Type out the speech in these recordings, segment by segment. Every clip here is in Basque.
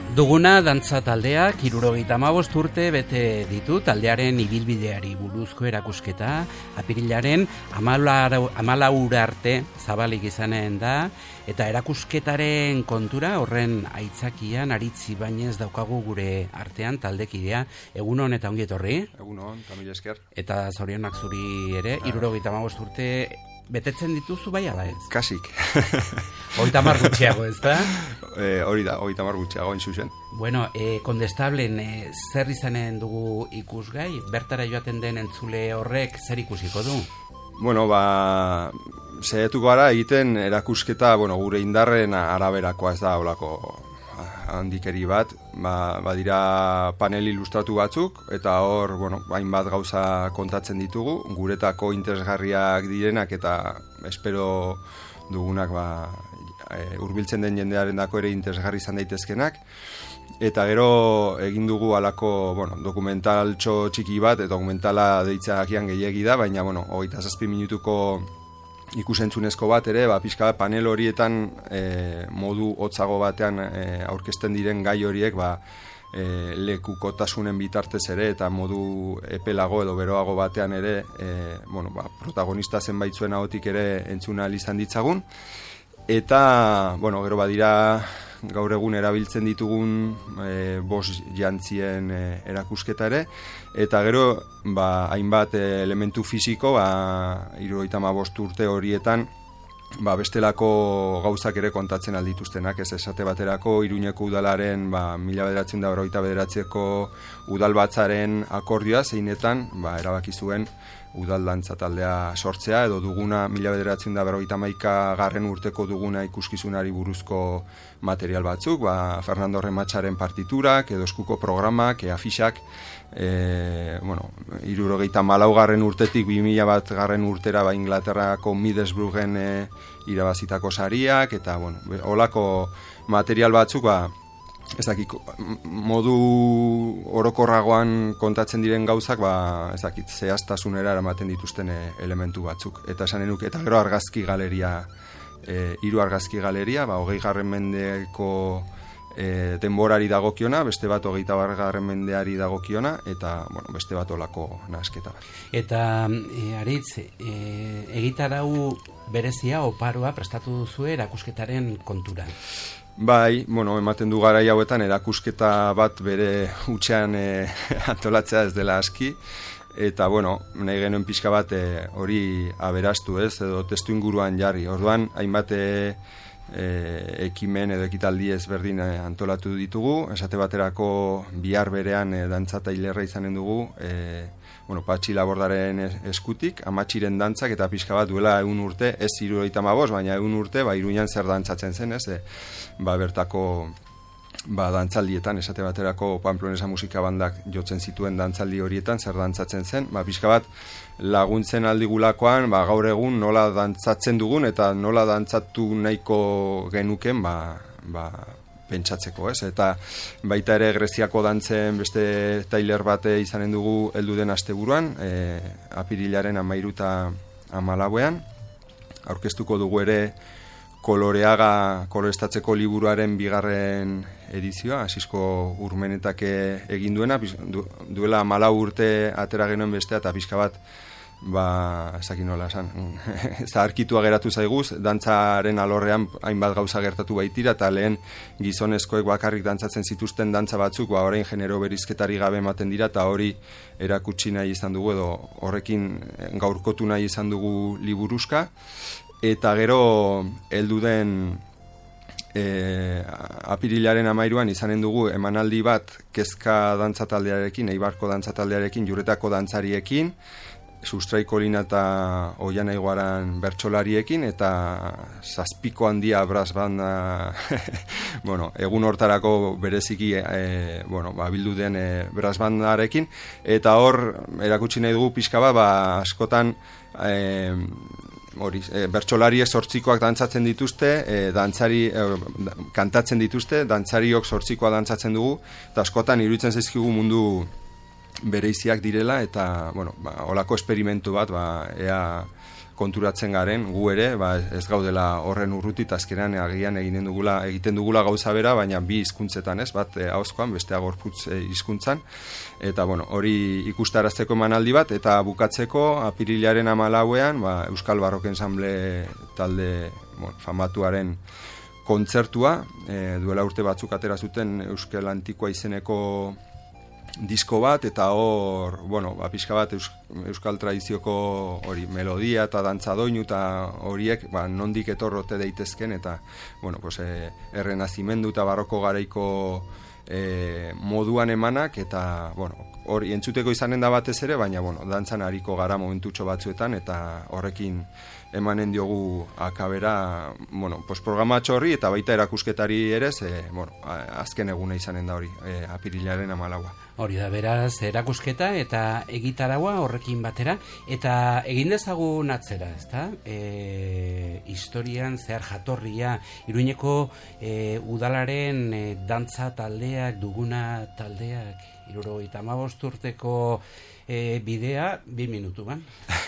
Duguna dantza taldeak 75 urte bete ditu. Taldearen ibilbideari buruzko erakusketa apirilaren 14 arte zabalik izanen da, eta erakusketaren kontura horren aitzakian Aritz Ibañez daukagu gure artean taldekidea. Egunon eta ongi etorri. Egunon, eta mila esker. Eta zorionak zuri ere, 75 urte betetzen dituzu bai ala ez? Kasik. 30 gutxiago, ez da? Hori da, 30 gutxiago zuzen. Bueno, Kondestablen zer izanen dugu ikusgai? Bertara joaten den entzule horrek zer ikusiko du? Bueno, saiatuko gara egiten erakusketa, gure indarren araberakoa, ez da holako handikeri bat, badira panel ilustratu batzuk, eta hor, hainbat gauza kontatzen ditugu, guretako interesgarriak direnak, eta espero dugunak, hurbiltzen den jendearendako ere interesgarri izan daitezkenak, eta gero egin dugu alako, dokumentaltxo txiki bat, dokumentala deitzakian gehiegi da, baina, 27 minutuko ikusentzunezko bat ere, pixka panel horietan modu hotzago batean aurkezten diren gai horiek lekukotasunen bitartez ere eta modu epelago edo beroago batean ere protagonista zenbaitzuen ahotik ere entzuna izan ditzagun. Eta, gero badira gaur egun erabiltzen ditugun bost jantzien erakusketa ere, eta gero hainbat elementu fisiko 75 urte horietan bestelako gauzak ere kontatzen aldituztenak, ez esate baterako Iruñeko udalaren 1999ko udalbatzaren akordioa zeinetan erabaki zuen udal dantza taldea sortzea, edo duguna 1991 urteko duguna ikuskizunari buruzko material batzuk, Fernando Rematxaren partiturak, edo eskuko programak, afixak, 74 urtetik 2001 urtera Inglaterrako Middlesbroughen irabazitako sariak, eta holako material batzuk modu orokorragoan kontatzen diren gauzak, zehaztasunera eramaten dituzten elementu batzuk. Eta esanen nuke, eta gero argazki galeria, 3 argazki galeria, 20. mendeko denborari dagokiona, beste bat 20. mendeari dagokiona, eta beste bat olako nahasketa bat. Eta Aritz, egitarau berezia oparoa prestatu duzu erakusketaren kontura. Bai, ematen du garai hauetan erakusketa bat bere hutsean antolatzea ez dela aski, eta nahi genuen pixka bat hori aberastu ez, edo testu inguruan jarri. Orduan, hainbat ekimen edo ekitaldi ezberdin antolatu ditugu, esate baterako bihar berean dantzatailerra izanen dugu, Patxi Labordaren eskutik, Amatxiren dantzak, eta pixka bat duela 1 urte, ez 75, baina 1 urte, Iruñan zer dantzatzen zen, ez, bertako dantzaldietan, esate baterako Pamplonesa musika bandak jotzen zituen dantzaldi horietan, zer dantzatzen zen, pixka bat laguntzen aldigulakoan, gaur egun nola dantzatzen dugun, eta nola dantzatu nahiko genuken, pentsatzeko, ez? Eta baita ere Greziako dantzen beste tailer bate izanen dugu heldu den asteburuan, apirilaren 13 eta 14ean. Aurkeztuko dugu ere Koloreaga kolorestatzeko liburuaren 2. edizioa, Asisko Urmenetak egin duena, duela 14 urte atera genuen bestea, eta pixka bat ezakin nola esan, zaharkitua geratu zaiguz, dantzaren alorrean hainbat gauza gertatu baitira, eta lehen gizonezkoek bakarrik dantzatzen zituzten dantza batzuk, orain genero berizketari gabe ematen dira, eta hori erakutsi nahi izan dugu, edo horrekin gaurkotu nahi izan dugu liburuska, eta gero heldu den apirilaren 13ean izanen dugu emanaldi bat Kezka dantzataldearekin, Eibarko dantzataldearekin, Juretako dantzariekin, Sustraiko Lina eta Oian Aiguaran bertsolariekin, eta Zazpiko Handia brass banda egun hortarako bereziki bildu den brass bandarekin, eta hor erakutsi nahi dugu pixka askotan bertsolariek 8koak dantzatzen dituzte, kantatzen dituzte, dantzariok 8koa dantzatzen dugu, eta askotan iruditzen zaizkigu mundu bereiziak direla, eta olako esperimentu bat ea konturatzen garen, gu ere, ez gaudela horren urrutit, azkenean agian egiten dugula gauza bera, baina bi hizkuntzetan, ez, bat ahozkoan, bestea gorputz hizkuntzan, eta hori ikustarazteko emanaldi bat, eta bukatzeko apirilaren 14ean, Euskal Barrok Ensamble talde famatuaren kontzertua, duela urte batzuk atera zuten Euskal Antikoa izeneko disko bat, eta hor, pixka bat euskal tradizioko hori melodia eta dantza doinu eta horiek nondik etorrote daitezken, eta errenazimendu eta barroko garaiko moduan emanak, eta hori entzuteko izanen da batez ere, baina dantzan hariko gara momentutxo batzuetan, eta horrekin emanen diogu akabera programatxo horri, eta baita erakusketari ere, azken eguna izanen da hori, apirilaren 14. Hori da, beraz, erakusketa eta egitaragua horrekin batera, eta egin dezagun atzera, ezta? Historian zehar jatorria, Iruñeko udalaren dantza taldeak, duguna taldeak, 75 urteko bidea, 2 minutu, ba?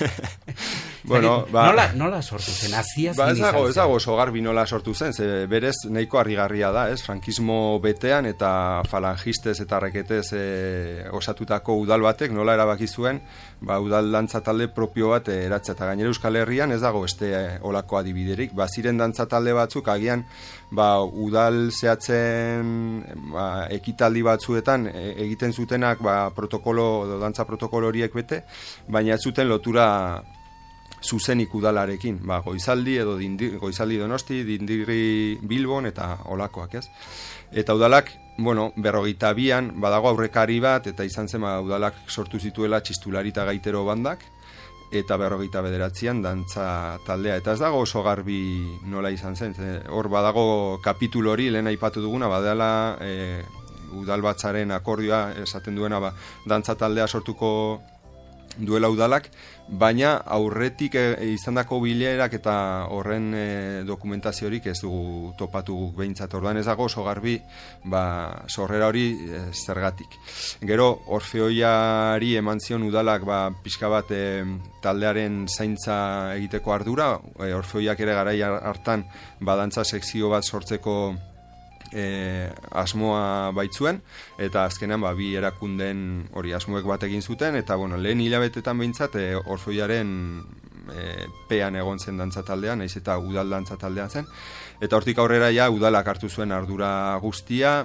Nola sortu zen? Ez dago oso garbi nola sortu zen, ze berez nahiko harrigarria da, ez? Frankismo betean eta falangistez eta reketez osatutako udal batek nola erabaki zuen, udal dantza talde propio bat eratzea, eta gainera Euskal Herrian ez dago beste olako adibiderik, ziren dantza talde batzuk agian udal zehatzen ekitaldi batzuetan egiten zutenak dantza protokolo horiek bete, baina ez zuten lotura zuzenik udalarekin, goizaldi edo goizaldi Donosti, dindirri Bilbon eta olakoak, ez? Eta udalak, 52an badago aurrekari bat, eta izan zen udalak sortu zituela txistulari eta gaitero bandak, eta 59an dantza taldea, eta ez dago oso garbi nola izan zen, hor badago kapitulu hori, lehen aipatu duguna, badala udalbatzaren akordioa esaten duena, dantza taldea sortuko duela udalak, baina aurretik izandako bilerak eta horren dokumentaziorik ez dugu topatu guk behintzat, orduan ez dago oso garbi sorrera hori zergatik. Gero Orfeoiari eman zion udalak pixka bat taldearen zaintza egiteko ardura, Orfeoiak ere garai hartan dantza sekzio bat sortzeko asmoa baitzuen, eta azkenean bi erakunden hori asmoek bat egin zuten, eta lehen hilabetetan behintzat Orfeoiaren pean egon zen dantza taldean, nahiz eta udal dantza taldean zen, eta hortik aurrera udalak hartu zuen ardura guztia.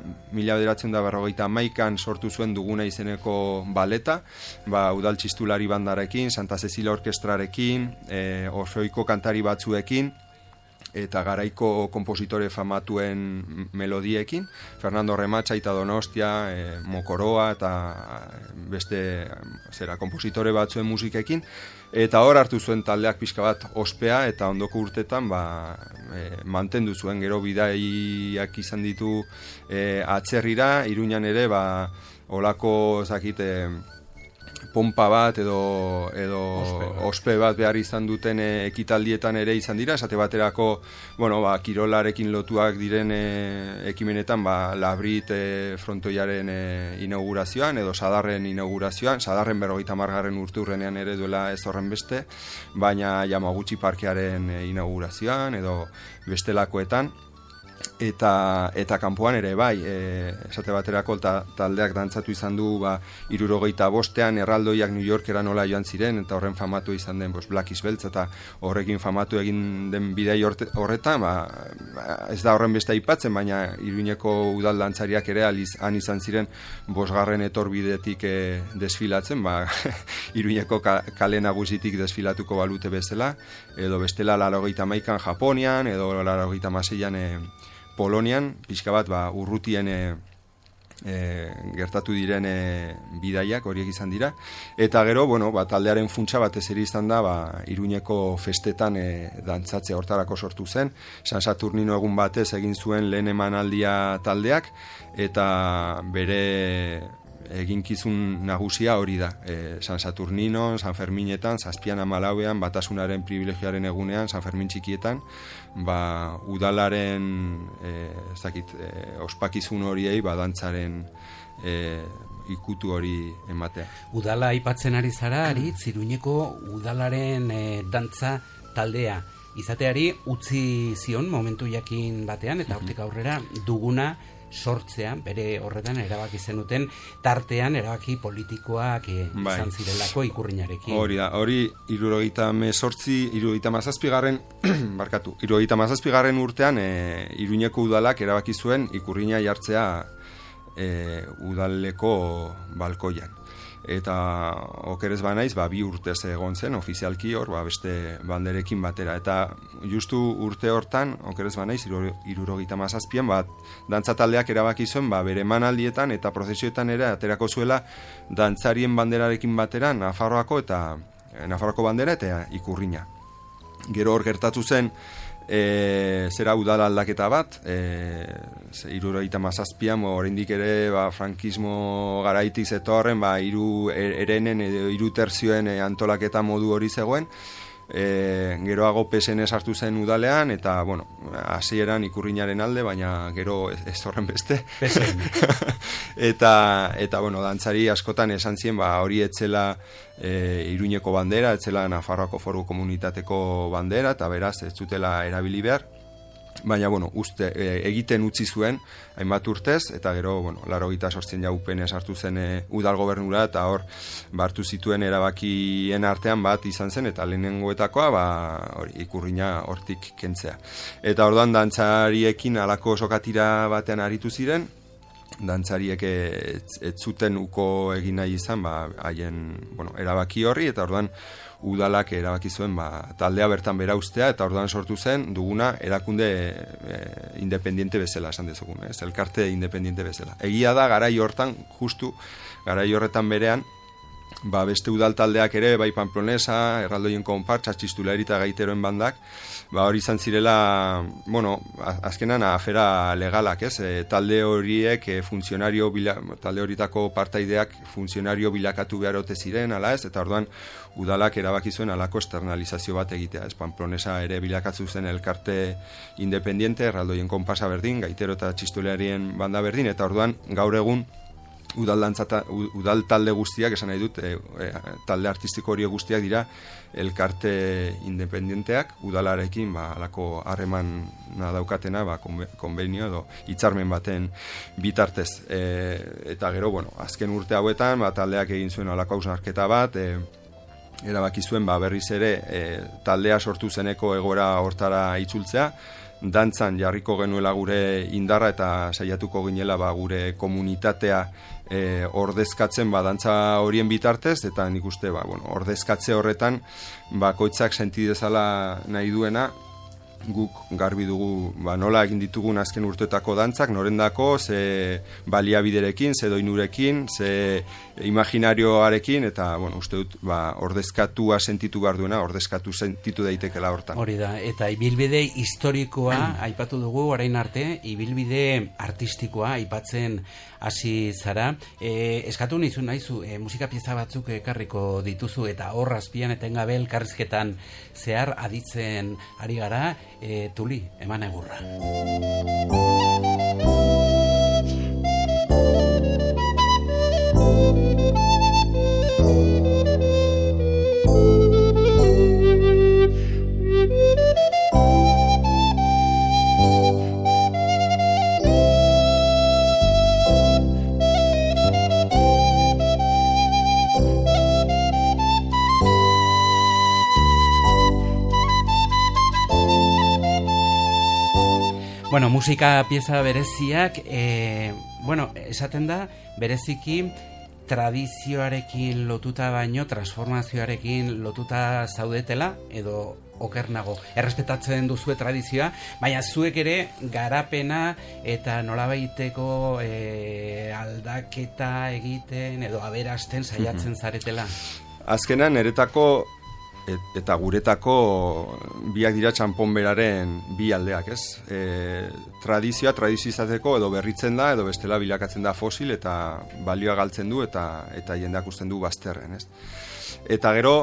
1951an sortu zuen Duguna izeneko baleta, udal txistulari bandarekin, Santa Cecilia orkestrarekin, Orfeoiko kantari batzuekin, eta garaiko kompositore famatuen melodiekin, Fernando Rematxa eta Donostia, Mokoroa eta beste kompositore batzuen musikekin, eta hor hartu zuen taldeak pixka bat ospea, eta ondoko urtetan mantendu zuen, gero bidaiak izan ditu atzerrira, Iruñan ere olako pompa bat edo ospe bat behar izan duten ekitaldietan ere izan dira, esate baterako kirolarekin lotuak diren ekimenetan Labrit frontoiaren inaugurazioan edo Sadarren inaugurazioan, Sadarren 50. urteurrenean ere duela ez horren beste, baina Yamaguchi parkearen inaugurazioan edo bestelakoetan. Eta kanpoan ere esate baterako taldeak dantzatu izan du 75ean erraldoiak New Yorkera nola joan ziren, eta horren famatu izan den Black is Beltz, eta horrekin famatu egin den bidei horretan ez da horren beste aipatzen, baina Iruñeko udal dantzariak ere han izan ziren 5. etorbidetik desfilatzen, Iruñeko kale nagusitik desfilatuko balute bezala, edo bestela 81an Japonian, edo 86an Polonian, pixka bat urrutien gertatu diren bidaiak horiek izan dira, eta gero taldearen funtsa batez ere izan da Iruñeko festetan dantzatzea, hortarako sortu zen. San Saturnino egun batez egin zuen lehen emanaldia taldeak, eta bere eginkizun nagusia hori da, San Saturnino, San Ferminetan, Zazpian Amalauean, Batasunaren privilegioaren egunean, San Fermin txikietan, udalaren ospakizun horiei dantzaren ikutu hori ematea. Udala aipatzen ari zara, Aritz, Iruñeko udalaren dantza taldea izateari utzi zion momentu jakin batean, eta hortik aurrera duguna sortzea, bere horretan erabaki zenuten tartean erabaki politikoak izan zirelako Ikurrinarekin. Hori da, hori 77. urtean Iruñeko udalak erabaki zuen Ikurrina jartzea udaleko balkoian. Eta okerez banaiz, 2 urtez egon zen, ofizialki hor, beste banderekin batera. Eta justu urte hortan, okerez banaiz, 77an, dantza taldeak erabaki zuen, bere emanaldietan eta prozesioetan ere aterako zuela dantzarien banderarekin batera Nafarroako bandera eta Ikurrina. Gero hor gertatu zen, zera udal aldaketa bat, 77an, oraindik ere frankismo garaitik zetorren, 3 erenen edo 3 terzioen antolaketa modu hori zegoen. Geroago PSN sartu zen udalean, eta hasieran Ikurrinaren alde, baina gero ez horren beste. eta dantzari askotan esan zien, hori etzela Iruñeko bandera, etzela Nafarroako Foru Komunitateko bandera, eta beraz ez zutela erabili behar. Baina, egiten utzi zuen, hainbat urtez, eta gero, 88 UPN sartu zen udal gobernura, eta hor, hartu zituen erabakien artean bat izan zen, eta lehenengoetakoa, Ikurrina hortik kentzea. Eta orduan, dantzariekin alako sokatira batean aritu ziren, dantzariek ez zuten uko egin nahi izan, haien, erabaki horri, eta orduan, udalak erabaki zuen taldea bertan bera ustea, eta orduan sortu zen duguna erakunde independiente bezala, esan dezugun, elkarte independiente bezala. Egia da, garai horretan berean, beste udal taldeak ere, bai Pamplonesa, Erraldoien Konpartsa, Txistulari eta Gaiteroen bandak, hori izan zirela, azkenan afera legalak, talde horiek talde horietako partaideak funtzionario bilakatu behar ote ziren, ala ez, eta orduan udalak erabaki zuen alako externalizazio bat egitea, Pamplonesa ere bilakatzu zen elkarte independiente, Erraldoien Konparsa berdin, Gaitero eta Txistularien banda berdin, eta orduan gaur egun udal talde guztiak, esan nahi dut, talde artistiko hori guztiak dira elkarte independenteak, udalarekin alako harremana daukatena, konbenio edo hitzarmen baten bitartez. Eta gero, azken urte hauetan, taldeak egin zuen alako hausnarketa bat, erabaki zuen berriz ere taldea sortu zeneko egoera hortara itzultzea, dantzan jarriko genuela gure indarra eta saiatuko ginela gure komunitatea ordezkatzen dantza horien bitartez, eta nik uste ordezkatze horretan bakoitzak senti dezala nahi duena, guk garbi dugu nola egin ditugun azken urteetako dantzak, norendako, ze baliabiderekin, ze doinurekin, ze imaginarioarekin, eta uste dut ordezkatua sentitu behar duena, ordezkatu sentitu daitekela hortan. Hori da, eta ibilbide historikoa aipatu dugu orain arte, ibilbide artistikoa aipatzen hasi zara. Eskatu naizu, musika pieza batzuk ekarriko dituzu, eta hor azpian etengabe elkarrizketan zehar aditzen ari gara, Tuli, eman egurra. Musika pieza bereziak, esaten da, bereziki tradizioarekin lotuta baino, transformazioarekin lotuta zaudetela, edo okernago, errespetatzen duzue tradizioa, baina zuek ere garapena eta nolabaiteko aldaketa egiten, edo aberasten saiatzen zaretela. Azkenan, eretako eta guretako biak dira txanponberaren bi aldeak, ez? Tradizioa izateko edo berritzen da, edo bestela bilakatzen da fosil, eta balioa galtzen du, eta jendeak usten du bazterren, ez? Eta gero,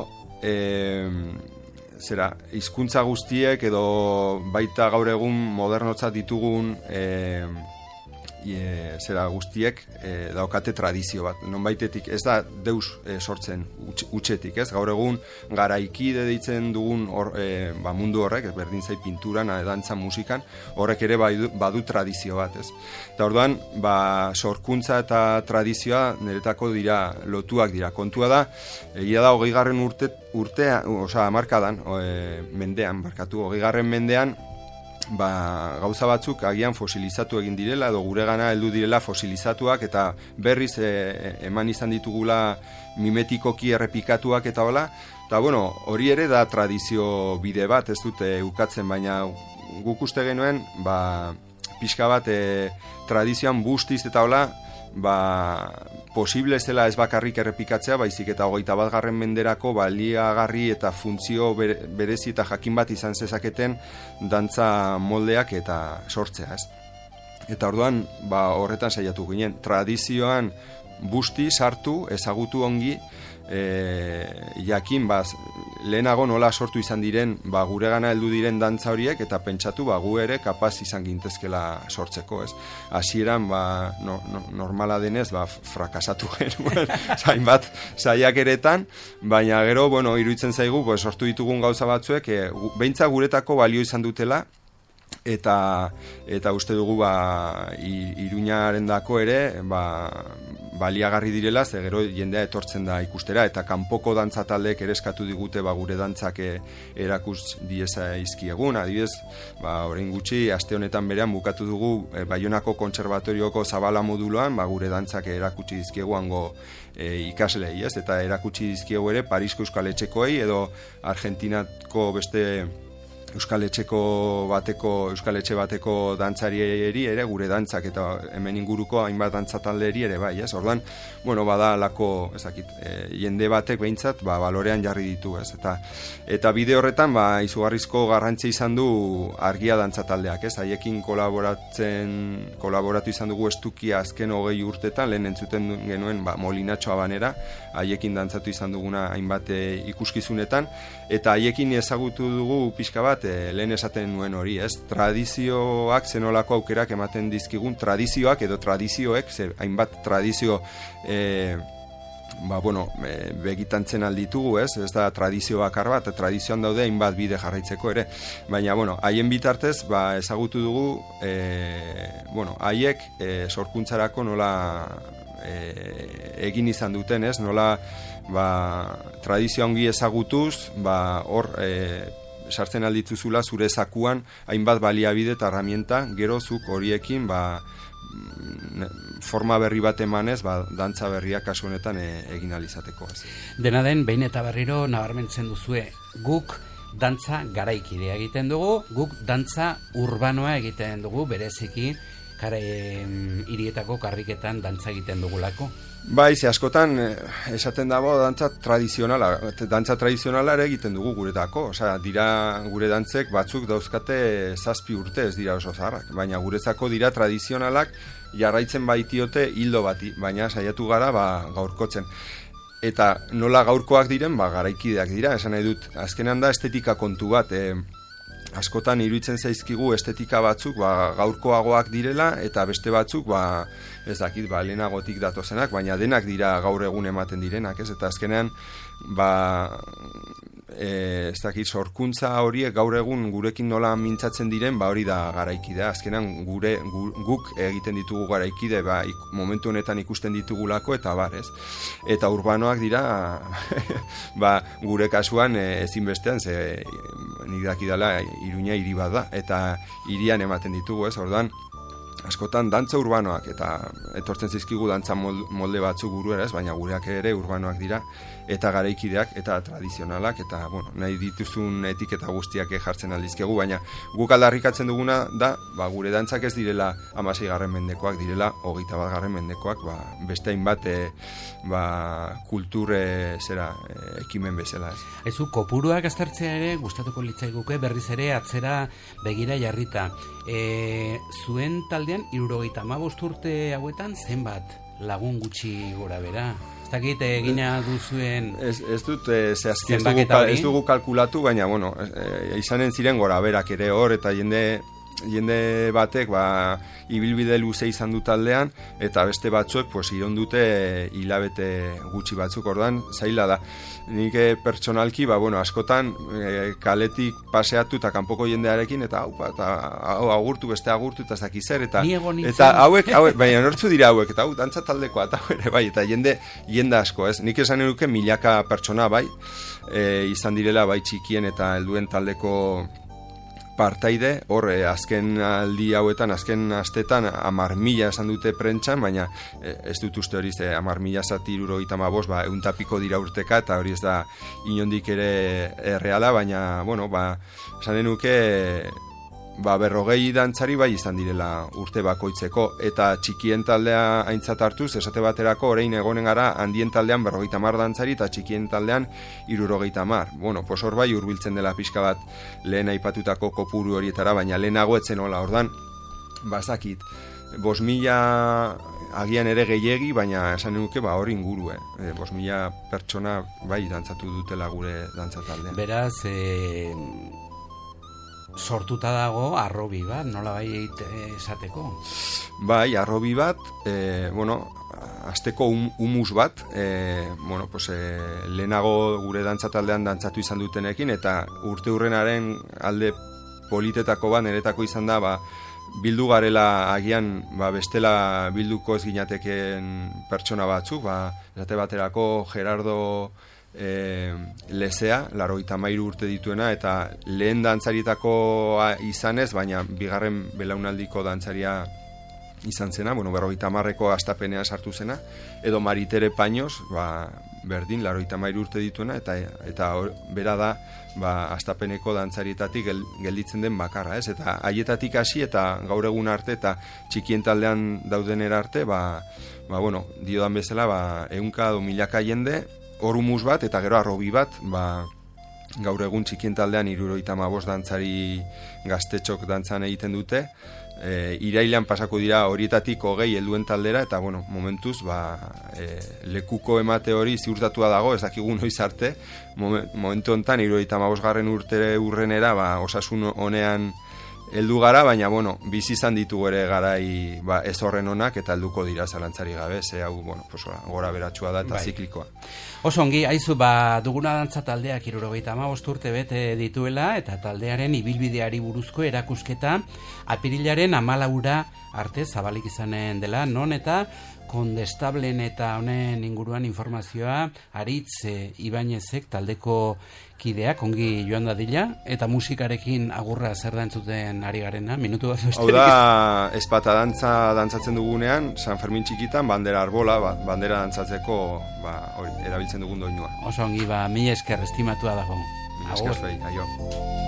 hizkuntza guztiek, edo baita gaur egun modernotzat ditugun zera guztiek daukate tradizio bat. Nonbaitetik ez da deus sortzen utxetik, ez? Gaur egun garaikide deitzen dugun mundu horrek, berdin zait pinturan, dantza, musikan, horrek ere badu tradizio bat, ez? Eta orduan, sorkuntza eta tradizioa niretako lotuak dira. Kontua da, egia da 20. Hamarkadan, mendean, 20. mendean, gauza batzuk agian fosilizatu egin direla edo guregana heldu direla fosilizatuak eta berriz eman izan ditugula mimetikoki errepikatuak eta hola, eta hori ere da tradizio bide bat, ez dute ukatzen, baina guk uste genuen pixka bat tradizioan bustiz eta hola posible zela ez bakarrik errepikatzea, baizik eta 21. menderako baliagarri eta funtzio berezi eta jakin bat izan zezaketen dantza moldeak eta sortzea, ez? Eta orduan, horretan saiatu ginen, tradizioan busti, sartu, ezagutu ongi, jakin lehenago nola sortu izan diren guregana heldu diren dantza horiek eta pentsatu gu ere kapaz izan gintezkela sortzeko, ez? Hasieran normala denez frakasatu genuen hainbat saiakeretan, baina gero iruditzen zaigu sortu ditugun gauza batzuek beintza guretako balio izan dutela eta uste dugu Iruñarendako ere baliagarri direla, ze gero jendea etortzen da ikustera, eta kanpoko dantza taldeek ere eskatu digute gure dantzak erakus dieza izkiegun, adibidez, orain gutxi, aste honetan berean bukatu dugu Baionako Kontserbatorioko Zabala moduloan, gure dantzak erakutsi dizkiegu hango ikaslei, ez? Eta erakutsi dizkiegu ere Parisko Euskal Etxekoei edo Argentinako beste Euskal Etxe bateko dantzarieri ere gure dantzak eta hemen inguruko hainbat dantza taldeeri ere bai, ez? Orduan, bada lako, jende batek behintzat, balorean jarri ditu, ez? Eta bide horretan, izugarrizko garrantzia izan du Argia dantza taldeak, ez? Haiekin kolaboratu izan dugu estukia azken 20 urtetan, lehen entzuten genuen Molinatxo Habanera, haiekin dantzatu izan duguna hainbat ikuskizunetan, eta haiekin ezagutu dugu pixka bat lehen esaten nuen hori, ez? Tradizioak zenolako aukerak ematen dizkigun, tradizioak edo tradizioek, hainbat tradizio begitantzen alditugu, ez? Ez da tradizio bakar bat, tradizioan daude hainbat bide jarraitzeko ere, baina haien bitartez ezagutu dugu haiek sorkuntzarako nola egin izan duten, ez? Nola tradizio ongi ezagutuz, hor sartzen aldituzula zure zakuan hainbat baliabide eta herramienta, gero zuk horiekin forma berri bat emanez, dantza berriak kasu honetan egin alizateko. Dena den, behin eta berriro nabarmentzen duzue, guk dantza garaikidea egiten dugu, guk dantza urbanoa egiten dugu, bereziki hirietako karriketan dantza egiten dugulako. Bai, askotan esaten dago dantza tradizionala ere egiten dugu guretako, dira gure dantzek batzuk dauzkate 7 urte, ez dira oso zaharrak, baina guretzako dira tradizionalak jarraitzen baitiote hildo bati, baina saiatu gara gaurkotzen. Eta nola gaurkoak diren, garaikideak dira, esan nahi dut, azkenean da estetika kontu bat, askotan iruditzen zaizkigu estetika batzuk gaurkoagoak direla eta beste batzuk ez dakit lehenagotik datozenak, baina denak dira gaur egun ematen direnak, ez? Eta azkenean ez dakit sorkuntza horiek gaur egun gurekin nola mintzatzen diren, hori da garaikidea. Azkenean guk egiten ditugu garaikide, momentu honetan ikusten ditugulako eta ez? Eta urbanoak dira gure kasuan ezinbestean, ze nik dakidala Iruña hiri bat da, eta hirian ematen ditugu, ez? Orduan, askotan dantza urbanoak eta etortzen zizkigu dantza molde batzuk buruera, ez? Baina gureak ere urbanoak dira eta garaikideak eta tradizionalak eta nahi dituzun etiketa guztiak jartzen aldizkegu, baina guk aldarrikatzen duguna da gure dantzak ez direla 16. mendekoak, direla 21. mendekoak, beste hainbat kultur ekimen bezala, ez? Ezu, kopuruak aztertzea ere gustatuko litzaiguke berriz ere atzera begira jarrita. Zuen taldean 75 urte hauetan zenbat lagun gutxi gora bera? Ez dakit egina duzuen ez dut ez dugu kalkulatu, baina izanen ziren gora berak ere hor, eta jende jende batek ibilbide luze izan du taldean, eta beste batzuek iraun dute hilabete gutxi batzuk, ordan zaila da. Nik pertsonalki, askotan kaletik paseatu eta kanpoko jendearekin, eta hau agurtu, beste agurtu, eta zaki zer, eta hauek, baina nortzu dira hauek, eta hau, dantza taldekoa, eta bai, eta jende asko, ez? Nik esan eruke milaka pertsona, bai, izan direla, bai, txikien eta helduen taldeko partaide, hor, azken aldi hauetan, azken astetan, 10.000 esan dute prentxan, baina ez dut uste hori, 10.000 zati 75, euntapiko dira urteka, eta hori ez da inondik ere erreala, baina, esanen nuke, 40 dantzari bai izan direla urte bakoitzeko, eta txikien taldea aintzat hartuz, esate baterako orain egonen gara handien taldean 50 dantzari eta txikien taldean 70. Hor bai hurbiltzen dela pixka bat lehen aipatutako kopuru horietara, baina lehenago etzen hola, ordan, bazakit, 5.000 agian ere gehiegi, baina esan nuke hori inguru, 5.000 pertsona bai dantzatu dutela gure dantzataldean. Beraz, sortuta dago arrobi bat, nola bai esateko? Bai, arrobi bat, azteko humus bat, lehenago gure dantzataldean dantzatu izan dutenekin, eta urte hurrenaren alde politetako bat, niretako izan da, bildu garela agian, bestela bilduko ez ginateken pertsona batzuk, esate baterako Gerardo Lezea, 83 urte dituena, eta lehen dantzarietako izanez, baina bigarren belaunaldiko dantzaria izan zena, 50ko astapenea sartu zena, edo Maritere Paños, berdin, 83 urte dituena, eta bera da, astapeneko dantzarietatik gelditzen den bakarra, ez? Eta haietatik hasi, eta gaur egun arte, eta txikien taldean daudenera arte, diodan bezala, 100 edo 1000 jende, horumus bat, eta gero arrobi bat, gaur egun txikien taldean 75 dantzari gaztetxok dantzan egiten dute, irailean pasako dira horietatik 20 helduen taldera, eta momentuz lekuko emate hori ziurtatua dago, ez dakigu noiz arte, momentu honetan 75 urte urrenera osasun honean heldu gara, baina bizi izan ditugu ere garai ez horren onak, eta helduko dira zalantzari gabe, hau gora beratxua da eta ziklikoa. Oso ongi, aizu, duguna dantza taldeak 75 urte bete dituela, eta taldearen ibilbideari buruzko erakusketa apirilaren 14 arte zabalik izanen dela, non eta Kondestablen eta honen inguruan informazioa Aritz Ibañezek taldeko kideak ongi joan dadila, eta musikarekin agurra zer da entzuten ari garena, minutu bat besterik. Hau da, ezpata dantzatzen dugunean, San Fermin txikitan, bandera arbola, bandera dantzatzeko erabiltzen dugun doinua. Oso ongi, mila esker estimatua dago. Mila esker, aio.